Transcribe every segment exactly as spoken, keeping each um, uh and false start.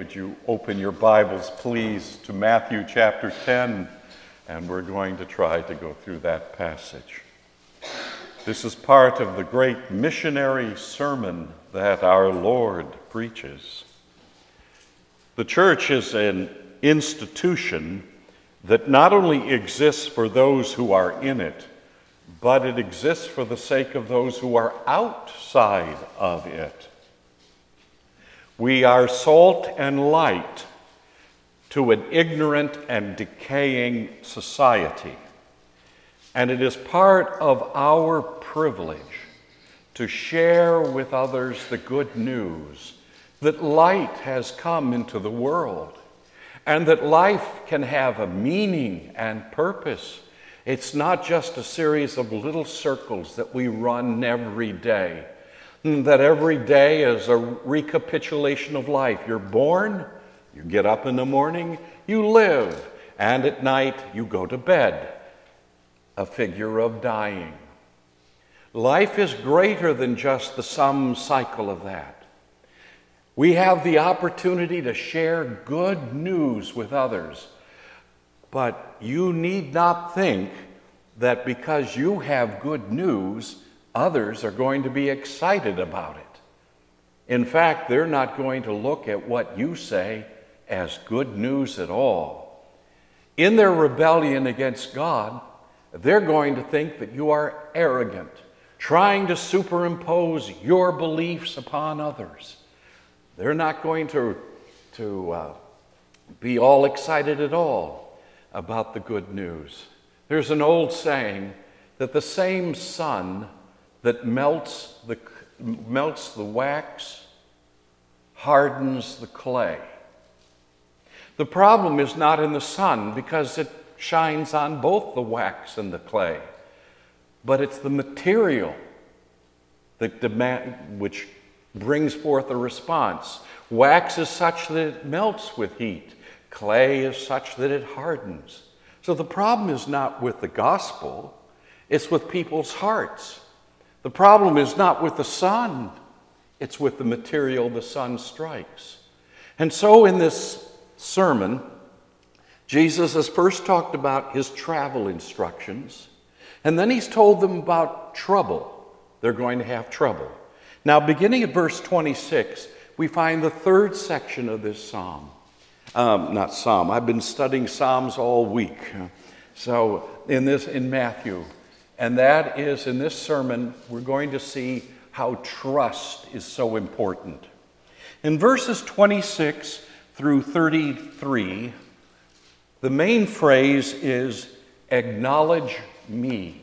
would you open your Bibles, please, to Matthew chapter ten, and we're going to try to go through that passage. This is part of the great missionary sermon that our Lord preaches. The church is an institution that not only exists for those who are in it, but it exists for the sake of those who are outside of it. We are salt and light to an ignorant and decaying society. And it is part of our privilege to share with others the good news that light has come into the world and that life can have a meaning and purpose. It's not just a series of little circles that we run every day. That every day is a recapitulation of life. You're born, you get up in the morning, you live, and at night you go to bed. A figure of dying. Life is greater than just the sum cycle of that. We have the opportunity to share good news with others, but you need not think that because you have good news, others are going to be excited about it. In fact, they're not going to look at what you say as good news at all. In their rebellion against God, they're going to think that you are arrogant, trying to superimpose your beliefs upon others. They're not going to, to uh, be all excited at all about the good news. There's an old saying that the same sun that melts the, melts the wax hardens the clay. The problem is not in the sun because it shines on both the wax and the clay, but it's the material that demand, which brings forth a response. Wax is such that it melts with heat. Clay is such that it hardens. So the problem is not with the gospel, it's with people's hearts. The problem is not with the sun, it's with the material the sun strikes. And so in this sermon, Jesus has first talked about his travel instructions, and then he's told them about trouble. They're going to have trouble. Now, beginning at verse twenty-six, we find the third section of this psalm. Um, not psalm. I've been studying Psalms all week. So in this, in Matthew, and that is, in this sermon, we're going to see how trust is so important. In verses twenty-six through thirty-three, the main phrase is, acknowledge me.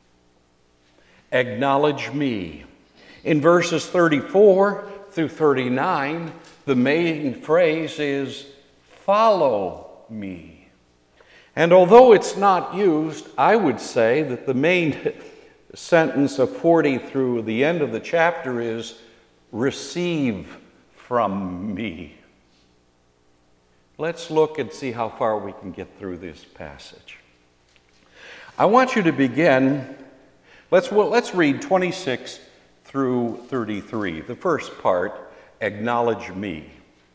Acknowledge me. In verses thirty-four through thirty-nine, the main phrase is, follow me. And although it's not used, I would say that the main sentence of forty through the end of the chapter is, receive from me. Let's look and see how far we can get through this passage. I want you to begin, let's, well, let's read twenty-six through thirty-three. The first part, acknowledge me.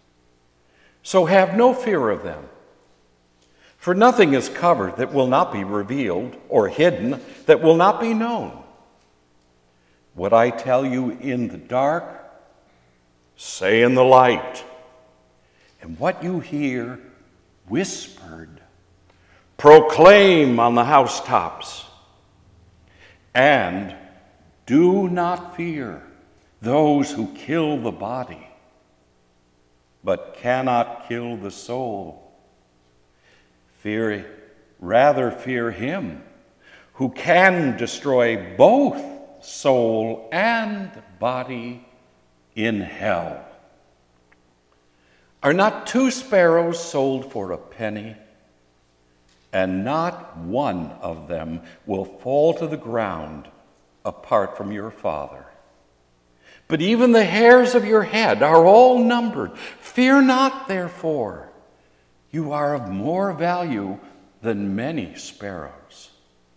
So have no fear of them. For nothing is covered that will not be revealed, or hidden that will not be known. What I tell you in the dark, say in the light. And what you hear whispered, proclaim on the housetops. And do not fear those who kill the body, but cannot kill the soul. Fear, rather fear him who can destroy both soul and body in hell. Are not two sparrows sold for a penny? And not one of them will fall to the ground apart from your Father. But even the hairs of your head are all numbered. Fear not, therefore. You are of more value than many sparrows.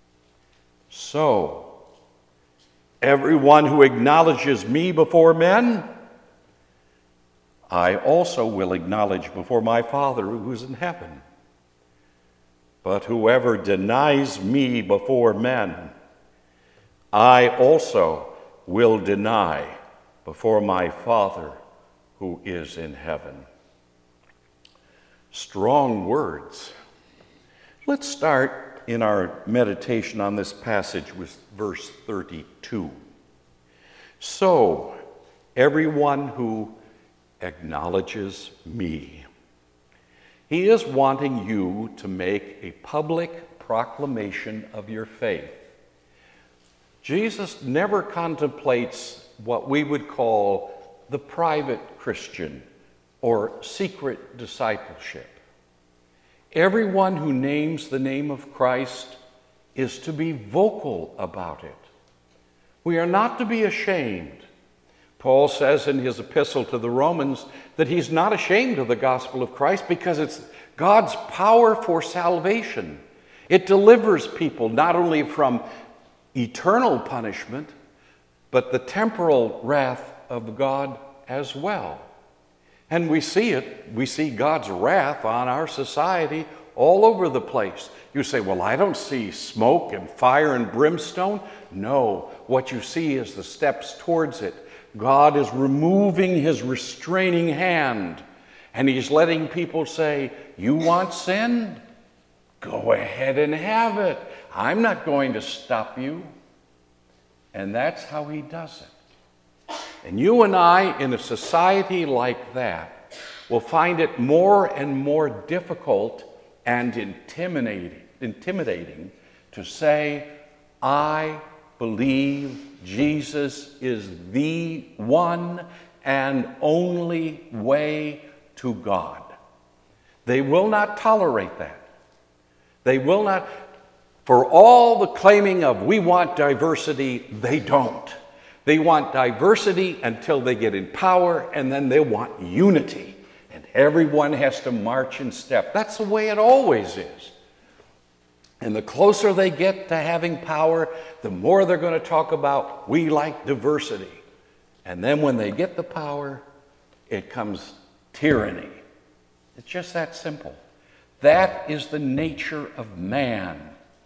So, everyone who acknowledges me before men, I also will acknowledge before my Father who is in heaven. But whoever denies me before men, I also will deny before my Father who is in heaven. Strong words. Let's start in our meditation on this passage with verse thirty-two. So, everyone who acknowledges me. He is wanting you to make a public proclamation of your faith. Jesus never contemplates what we would call the private Christian or secret discipleship. Everyone who names the name of Christ is to be vocal about it. We are not to be ashamed. Paul says in his epistle to the Romans that he's not ashamed of the gospel of Christ because it's God's power for salvation. It delivers people not only from eternal punishment, but the temporal wrath of God as well. And we see it. We see God's wrath on our society all over the place. You say, well, I don't see smoke and fire and brimstone. No, what you see is the steps towards it. God is removing his restraining hand, and he's letting people say, you want sin? Go ahead and have it. I'm not going to stop you. And that's how he does it. And you and I, in a society like that, will find it more and more difficult and intimidating, intimidating to say, I believe Jesus is the one and only way to God. They will not tolerate that. They will not, for all the claiming of we want diversity, they don't. They want diversity until they get in power, and then they want unity. And everyone has to march in step. That's the way it always is. And the closer they get to having power, the more they're going to talk about, we like diversity. And then when they get the power, it comes tyranny. It's just that simple. That is the nature of man.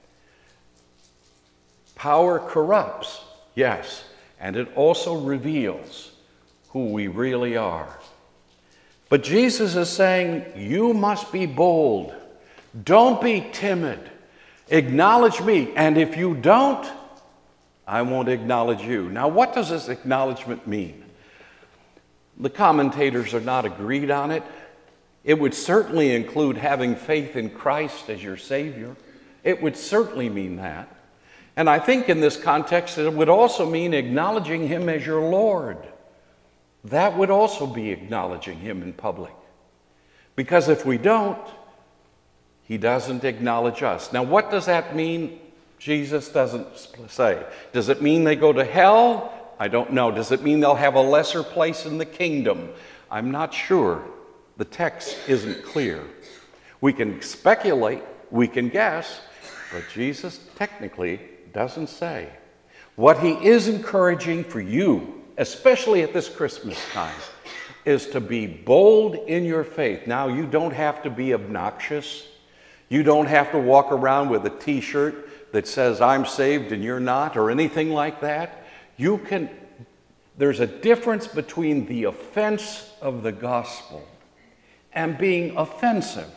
Power corrupts, yes, and it also reveals who we really are. But Jesus is saying, you must be bold. Don't be timid. Acknowledge me, and if you don't, I won't acknowledge you. Now, what does this acknowledgement mean? The commentators are not agreed on it. It would certainly include having faith in Christ as your Savior. It would certainly mean that. And I think in this context, it would also mean acknowledging him as your Lord. That would also be acknowledging him in public. Because if we don't, he doesn't acknowledge us. Now, what does that mean? Jesus doesn't say. Does it mean they go to hell? I don't know. Does it mean they'll have a lesser place in the kingdom? I'm not sure. The text isn't clear. We can speculate, we can guess, but Jesus technically doesn't say. What he is encouraging for you, especially at this Christmas time, is to be bold in your faith. Now, you don't have to be obnoxious. You don't have to walk around with a t-shirt that says, I'm saved and you're not, or anything like that. You can, there's a difference between the offense of the gospel and being offensive.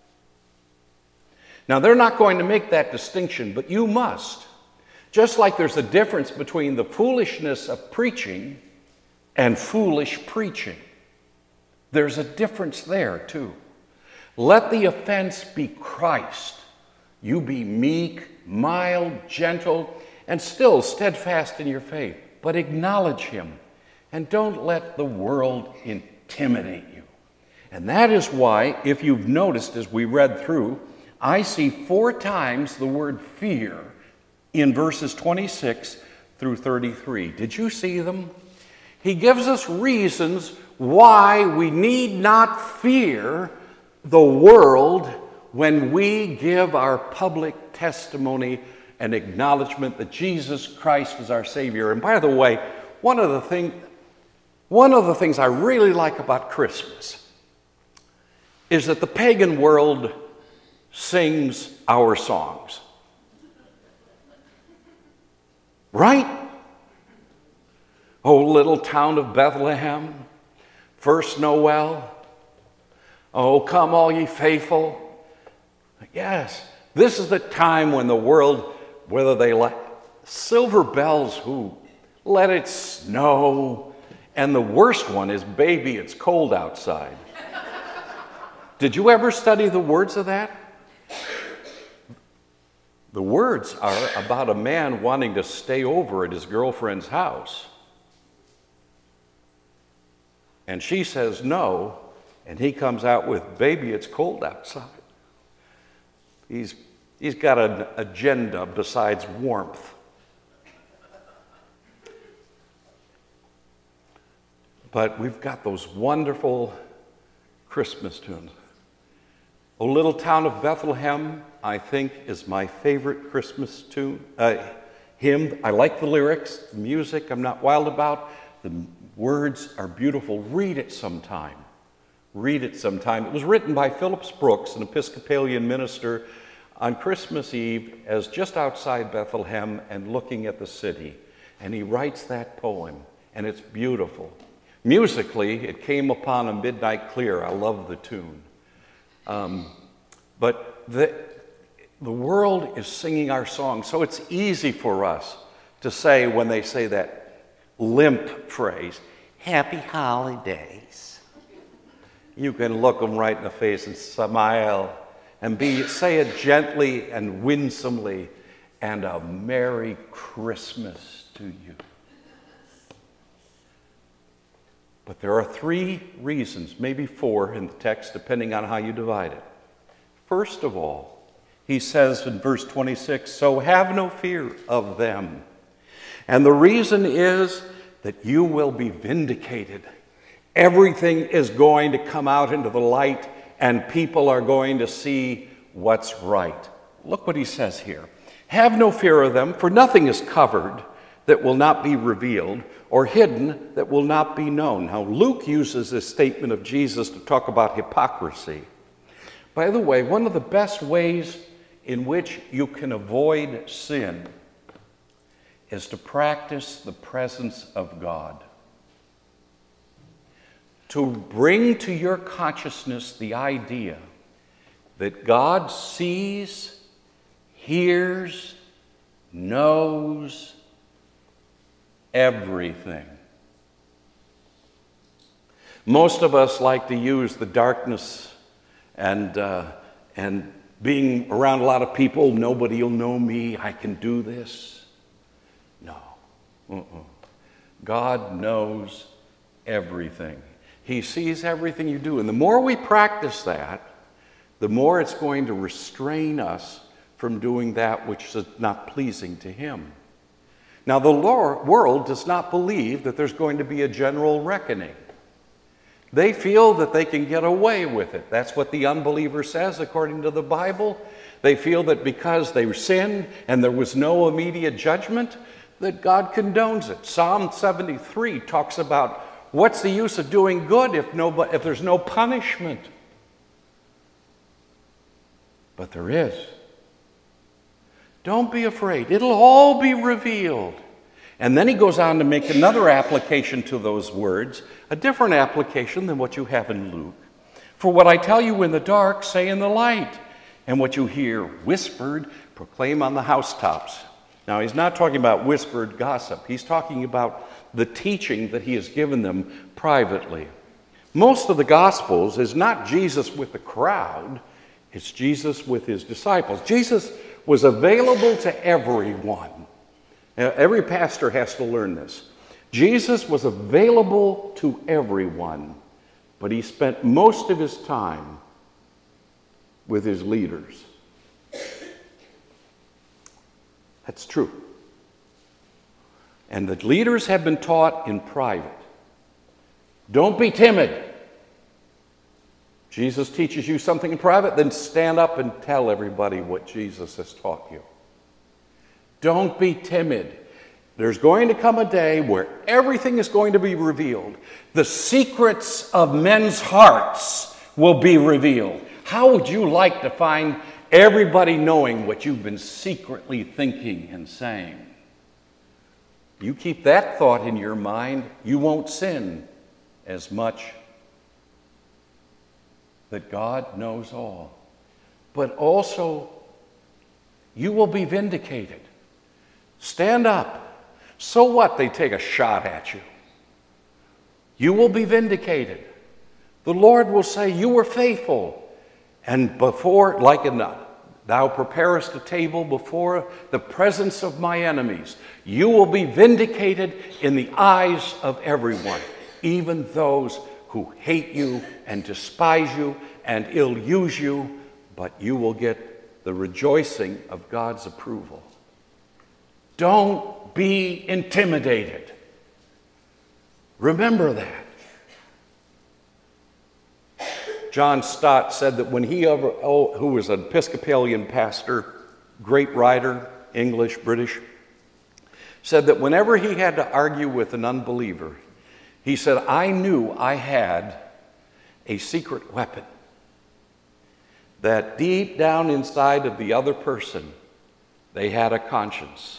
Now, they're not going to make that distinction, but you must. Just like there's a difference between the foolishness of preaching and foolish preaching. There's a difference there, too. Let the offense be Christ. You be meek, mild, gentle, and still steadfast in your faith. But acknowledge him, and don't let the world intimidate you. And that is why, if you've noticed as we read through, I see four times the word fear in verses twenty-six through thirty-three. Did you see them? He gives us reasons why we need not fear the world when we give our public testimony and acknowledgement that Jesus Christ is our Savior. And by the way, one of the things, One of the things I really like about Christmas is that the pagan world sings our songs. Right? Oh, little town of Bethlehem, first Noel. Oh, come all ye faithful. Yes, this is the time when the world, whether they let silver bells, who let it snow, and the worst one is baby, it's cold outside. Did you ever study the words of that? The words are about a man wanting to stay over at his girlfriend's house. And she says no, and he comes out with, baby, it's cold outside. He's, he's got an agenda besides warmth. But we've got those wonderful Christmas tunes. O Little Town of Bethlehem, I think, is my favorite Christmas tune, uh, hymn. I like the lyrics, the music I'm not wild about. The words are beautiful. Read it sometime. Read it sometime. It was written by Phillips Brooks, an Episcopalian minister, on Christmas Eve as just outside Bethlehem and looking at the city. And he writes that poem, and it's beautiful. Musically, it came upon a midnight clear. I love the tune. Um, but the, the world is singing our song, so it's easy for us to say, when they say that limp phrase, happy holidays. You can look them right in the face and smile and be say it gently and winsomely, and a Merry Christmas to you. But there are three reasons, maybe four in the text, depending on how you divide it. First of all, he says in verse twenty-six, so have no fear of them. And the reason is that you will be vindicated. Everything is going to come out into the light, and people are going to see what's right. Look what he says here. Have no fear of them, for nothing is covered that will not be revealed, or hidden that will not be known. Now, Luke uses this statement of Jesus to talk about hypocrisy. By the way, one of the best ways in which you can avoid sin is to practice the presence of God. To bring to your consciousness the idea that God sees, hears, knows everything. Most of us like to use the darkness and uh, and being around a lot of people, nobody will know me, I can do this. No. Uh-uh. God knows everything. He sees everything you do. And the more we practice that, the more it's going to restrain us from doing that which is not pleasing to Him. Now, the world does not believe that there's going to be a general reckoning. They feel that they can get away with it. That's what the unbeliever says, according to the Bible. They feel that because they sinned and there was no immediate judgment, that God condones it. Psalm seventy-three talks about what's the use of doing good if, no, if there's no punishment? But there is. Don't be afraid. It'll all be revealed. And then he goes on to make another application to those words, a different application than what you have in Luke. For what I tell you in the dark, say in the light. And what you hear whispered, proclaim on the housetops. Now, he's not talking about whispered gossip. He's talking about the teaching that he has given them privately. Most of the Gospels is not Jesus with the crowd. It's Jesus with his disciples. Jesus was available to everyone. Now, every pastor has to learn this. Jesus was available to everyone, but he spent most of his time with his leaders. That's true. And the leaders have been taught in private. Don't be timid. Jesus teaches you something in private, then stand up and tell everybody what Jesus has taught you. Don't be timid. There's going to come a day where everything is going to be revealed. The secrets of men's hearts will be revealed. How would you like to find everybody knowing what you've been secretly thinking and saying? You keep that thought in your mind, you won't sin as much. That God knows all. But also, you will be vindicated. Stand up. So what? They take a shot at you. You will be vindicated. The Lord will say, you were faithful. And before, like in the, thou preparest a table before the presence of my enemies. You will be vindicated in the eyes of everyone, even those who hate you and despise you and ill use you, but you will get the rejoicing of God's approval. Don't be intimidated. Remember that. John Stott said that when he, ever, oh, who was an Episcopalian pastor, great writer, English, British, said that whenever he had to argue with an unbeliever, he said, I knew I had a secret weapon that deep down inside of the other person, they had a conscience.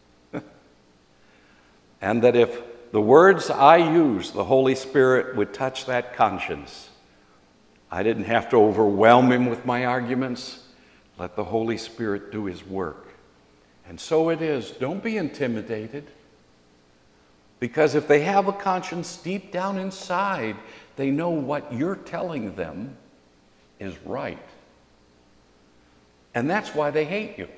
And that if the words I use, the Holy Spirit would touch that conscience, I didn't have to overwhelm him with my arguments. Let the Holy Spirit do his work. And so it is. Don't be intimidated. Because if they have a conscience deep down inside, they know what you're telling them is right. And that's why they hate you.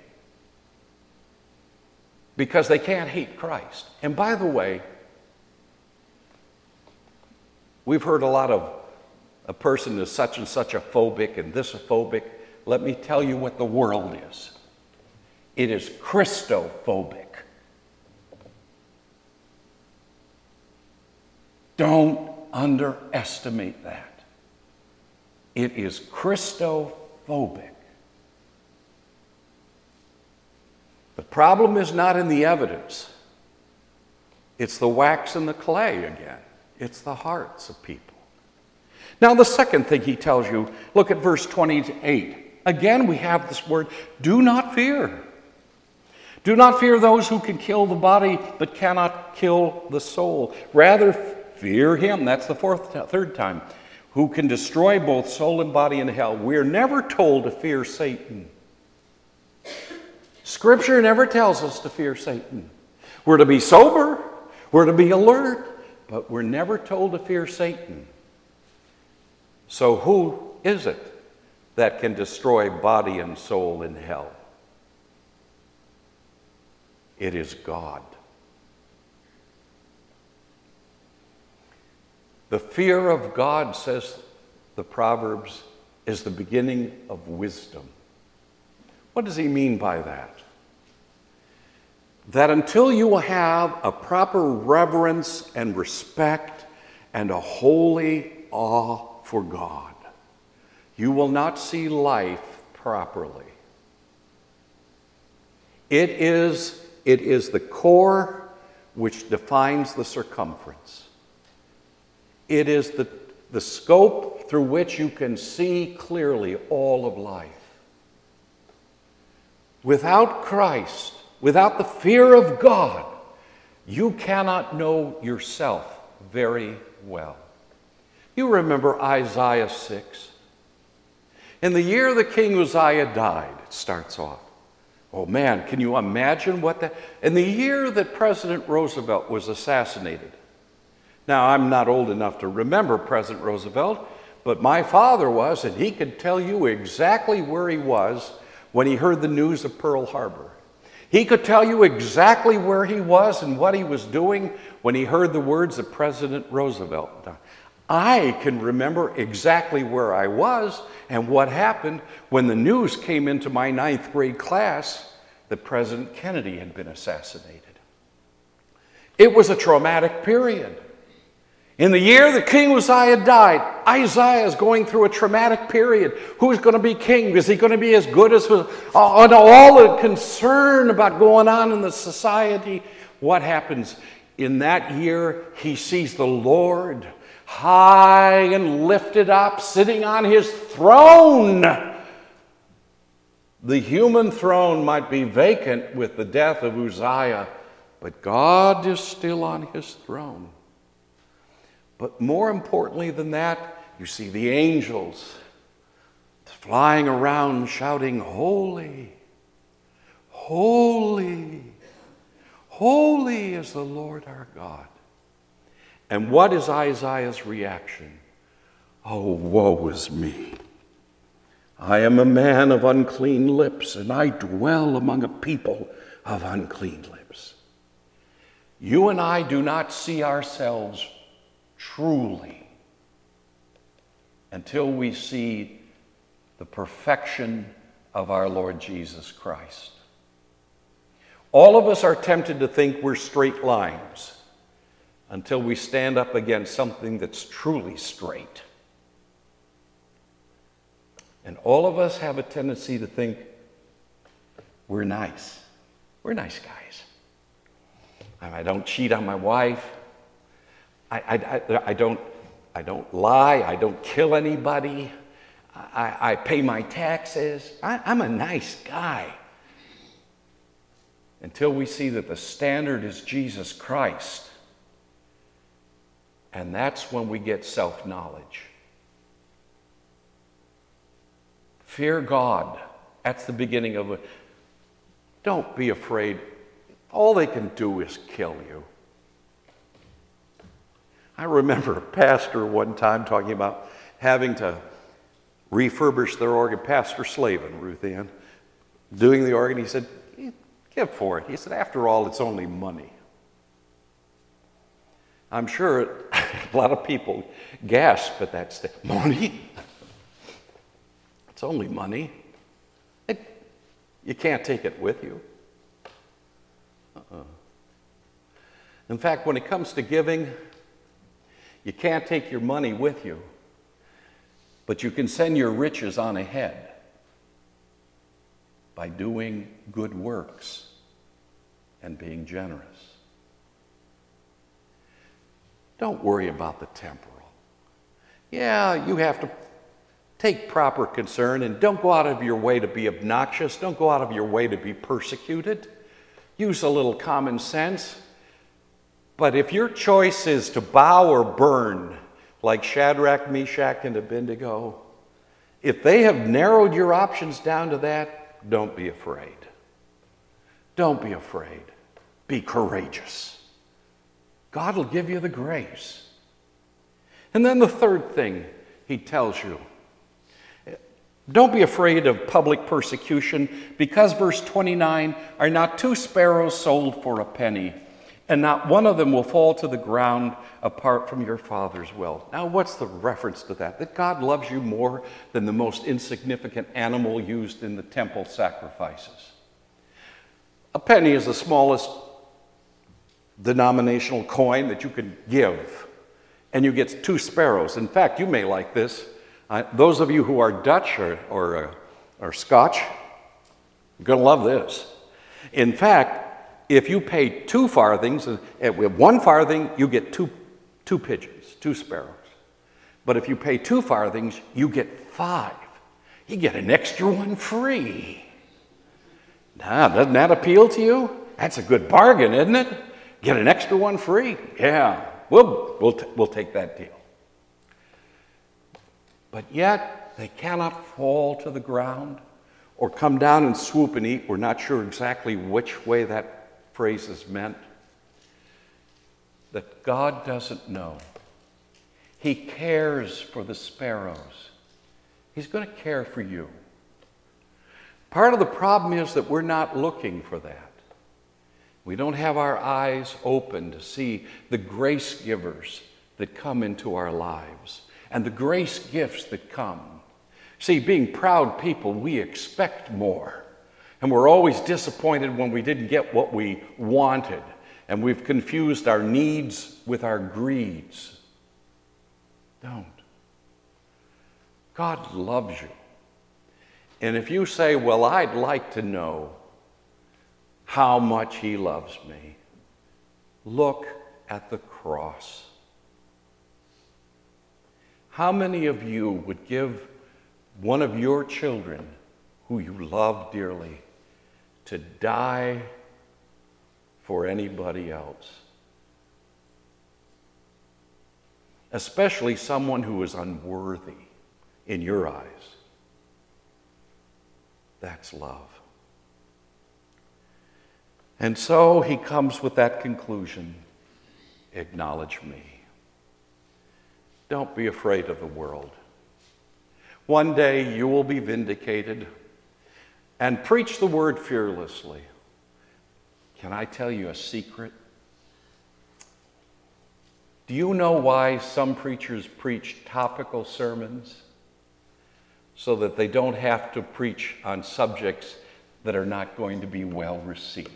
Because they can't hate Christ. And by the way, we've heard a lot of a person is such and such a phobic and this a phobic. Let me tell you what the world is. It is Christophobic. Don't underestimate that. It is Christophobic. The problem is not in the evidence. It's the wax and the clay again. It's the hearts of people. Now, the second thing he tells you, look at verse twenty-eight. Again, we have this word, do not fear. Do not fear those who can kill the body, but cannot kill the soul. Rather, fear him, that's the fourth, third time, who can destroy both soul and body in hell. We're never told to fear Satan. Scripture never tells us to fear Satan. We're to be sober, we're to be alert, but we're never told to fear Satan. So who is it that can destroy body and soul in hell? It is God. The fear of God, says the Proverbs, is the beginning of wisdom. What does he mean by that? That until you have a proper reverence and respect and a holy awe for God, you will not see life properly. It is, it is the core which defines the circumference. It is the, the scope through which you can see clearly all of life. Without Christ, without the fear of God, you cannot know yourself very well. You remember Isaiah six. In the year the king Uzziah died, it starts off. Oh man, can you imagine what that... In the year that President Roosevelt was assassinated. Now, I'm not old enough to remember President Roosevelt, but my father was, and he could tell you exactly where he was when he heard the news of Pearl Harbor. He could tell you exactly where he was and what he was doing when he heard the words of President Roosevelt. I can remember exactly where I was and what happened when the news came into my ninth grade class that President Kennedy had been assassinated. It was a traumatic period. In the year that King Uzziah died, Isaiah is going through a traumatic period. Who's going to be king? Is he going to be as good as... Uh, all the concern about going on in the society what happens in that year? He sees the Lord high and lifted up, sitting on his throne. The human throne might be vacant with the death of Uzziah, but God is still on his throne. But more importantly than that, you see the angels flying around shouting, "Holy, holy, holy is the Lord our God." And what is Isaiah's reaction? "Oh, woe is me. I am a man of unclean lips, and I dwell among a people of unclean lips." You and I do not see ourselves truly until we see the perfection of our Lord Jesus Christ. All of us are tempted to think we're straight lines until we stand up against something that's truly straight. And all of us have a tendency to think we're nice. We're nice guys. I don't cheat on my wife. I, I, I, I, don't, I don't lie. I don't kill anybody. I, I pay my taxes. I, I'm a nice guy. Until we see that the standard is Jesus Christ. And that's when we get self-knowledge. Fear God. That's the beginning of it. Don't be afraid. All they can do is kill you. I remember a pastor one time talking about having to refurbish their organ. Pastor Slavin, Ruth Ann, doing the organ. He said, "Give for it." He said, "After all, it's only money." I'm sure a lot of people gasp at that statement. Money? It's only money. It, you can't take it with you. Uh-uh. In fact, when it comes to giving, you can't take your money with you, but you can send your riches on ahead by doing good works and being generous. Don't worry about the temporal. Yeah, you have to take proper concern, and don't go out of your way to be obnoxious. Don't go out of your way to be persecuted. Use a little common sense. But if your choice is to bow or burn, like Shadrach, Meshach, and Abednego, if they have narrowed your options down to that, don't be afraid. Don't be afraid. Be courageous. God will give you the grace. And then the third thing he tells you, don't be afraid of public persecution, because verse twenty-nine, "Are not two sparrows sold for a penny, and not one of them will fall to the ground apart from your Father's will." Now, what's the reference to that? That God loves you more than the most insignificant animal used in the temple sacrifices. A penny is the smallest denominational coin that you could give, and you get two sparrows. In fact, you may like this. Uh, those of you who are Dutch or, or, uh, or Scotch, you're going to love this. In fact, if you pay two farthings, uh, with one farthing, you get two, two pigeons, two sparrows. But if you pay two farthings, you get five. You get an extra one free. Now, doesn't that appeal to you? That's a good bargain, isn't it? Get an extra one free? Yeah, we'll, we'll, t- we'll take that deal. But yet, they cannot fall to the ground or come down and swoop and eat. We're not sure exactly which way that phrase is meant. That God doesn't know. He cares for the sparrows. He's going to care for you. Part of the problem is that we're not looking for that. We don't have our eyes open to see the grace givers that come into our lives and the grace gifts that come. See, being proud people, we expect more. And we're always disappointed when we didn't get what we wanted. And we've confused our needs with our greeds. Don't. God loves you. And if you say, well, I'd like to know how much he loves me, look at the cross. How many of you would give one of your children who you love dearly to die for anybody else? Especially someone who is unworthy in your eyes. That's love. And so he comes with that conclusion: acknowledge me. Don't be afraid of the world. One day you will be vindicated, and preach the word fearlessly. Can I tell you a secret? Do you know why some preachers preach topical sermons? So that they don't have to preach on subjects that are not going to be well received.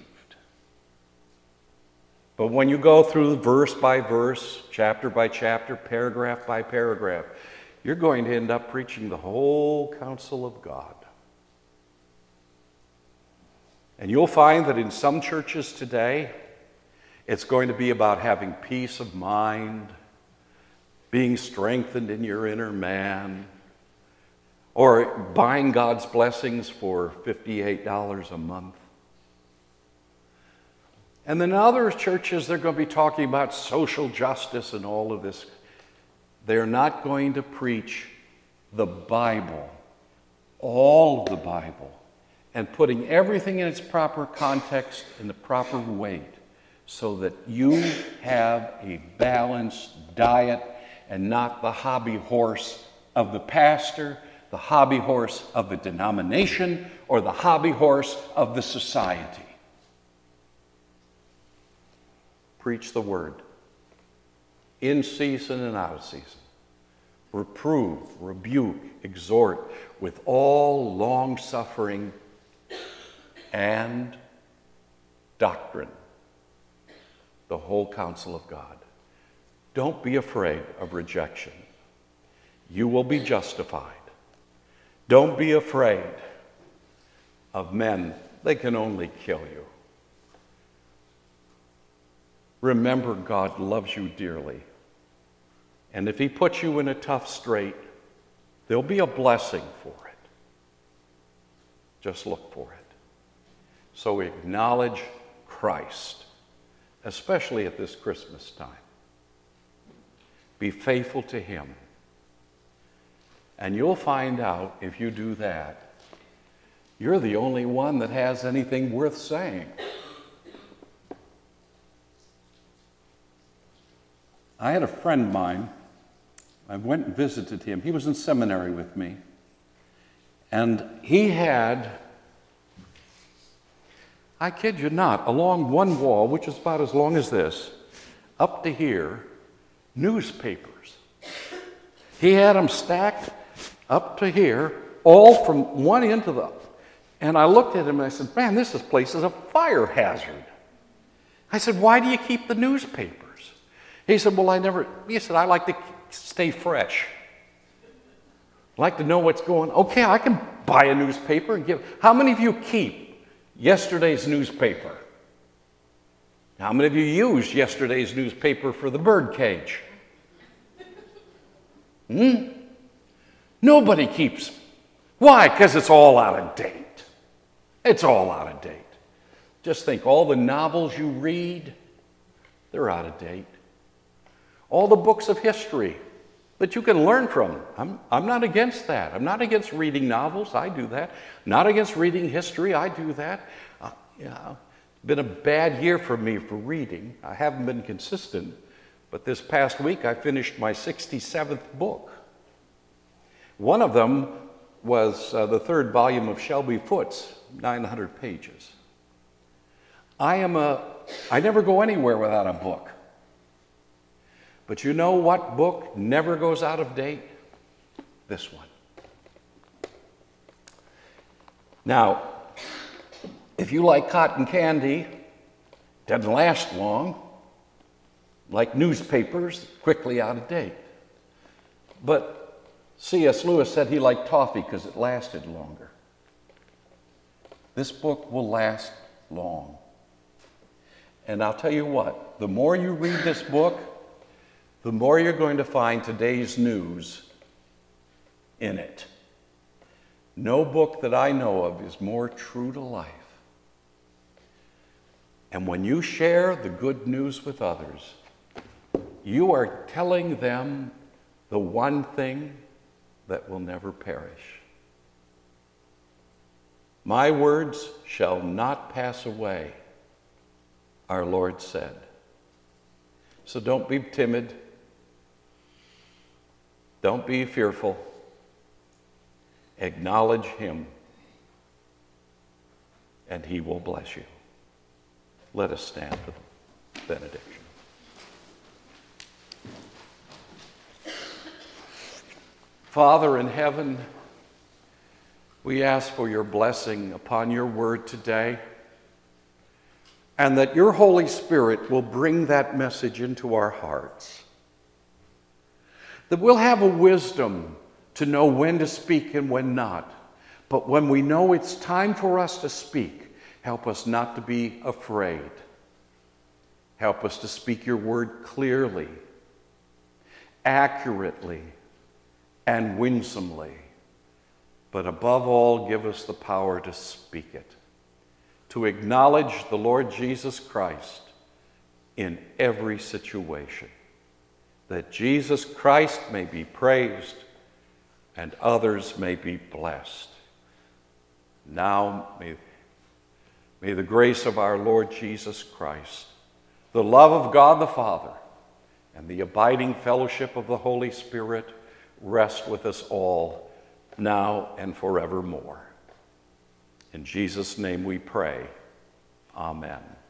But when you go through verse by verse, chapter by chapter, paragraph by paragraph, you're going to end up preaching the whole counsel of God. And you'll find that in some churches today, it's going to be about having peace of mind, being strengthened in your inner man, or buying God's blessings for fifty-eight dollars a month. And then other churches, they're going to be talking about social justice and all of this. They're not going to preach the Bible, all of the Bible, and putting everything in its proper context in the proper weight so that you have a balanced diet and not the hobby horse of the pastor, the hobby horse of the denomination, or the hobby horse of the society. Preach the word in season and out of season. Reprove, rebuke, exhort with all long-suffering and doctrine. The whole counsel of God. Don't be afraid of rejection. You will be justified. Don't be afraid of men. They can only kill you. Remember, God loves you dearly. And if he puts you in a tough strait, there'll be a blessing for it. Just look for it. So acknowledge Christ, especially at this Christmas time. Be faithful to him. And you'll find out, if you do that, you're the only one that has anything worth saying. I had a friend of mine. I went and visited him. He was in seminary with me. And he had, I kid you not, along one wall, which is about as long as this, up to here, newspapers. He had them stacked up to here, all from one end to the other. And I looked at him and I said, man, this is, place is a fire hazard. I said, why do you keep the newspapers? He said, well, I never, he said, I like to stay fresh. I like to know what's going on. Okay, I can buy a newspaper and give. How many of you keep yesterday's newspaper? How many of you used yesterday's newspaper for the birdcage? Hmm? Nobody keeps. Why? Because it's all out of date. It's all out of date. Just think, all the novels you read, they're out of date. All the books of history that you can learn from. I'm, I'm not against that. I'm not against reading novels. I do that. Not against reading history. I do that. Uh, yeah, it's been a bad year for me for reading. I haven't been consistent. But this past week, I finished my sixty-seventh book. One of them was uh, the third volume of Shelby Foote's, nine hundred pages. I am a, I never go anywhere without a book. But you know what book never goes out of date? This one. Now, if you like cotton candy, doesn't last long. Like newspapers, quickly out of date. But C S Lewis said he liked toffee because it lasted longer. This book will last long. And I'll tell you what, the more you read this book, the more you're going to find today's news in it. No book that I know of is more true to life. And when you share the good news with others, you are telling them the one thing that will never perish. My words shall not pass away, our Lord said. So don't be timid. Don't be fearful. Acknowledge him, and he will bless you. Let us stand for the benediction. Father in heaven, we ask for your blessing upon your word today, and that your Holy Spirit will bring that message into our hearts. That we'll have a wisdom to know when to speak and when not. But when we know it's time for us to speak, help us not to be afraid. Help us to speak your word clearly, accurately, and winsomely. But above all, give us the power to speak it, to acknowledge the Lord Jesus Christ in every situation, that Jesus Christ may be praised and others may be blessed. Now may, may the grace of our Lord Jesus Christ, the love of God the Father, and the abiding fellowship of the Holy Spirit rest with us all, now and forevermore. In Jesus' name we pray. Amen.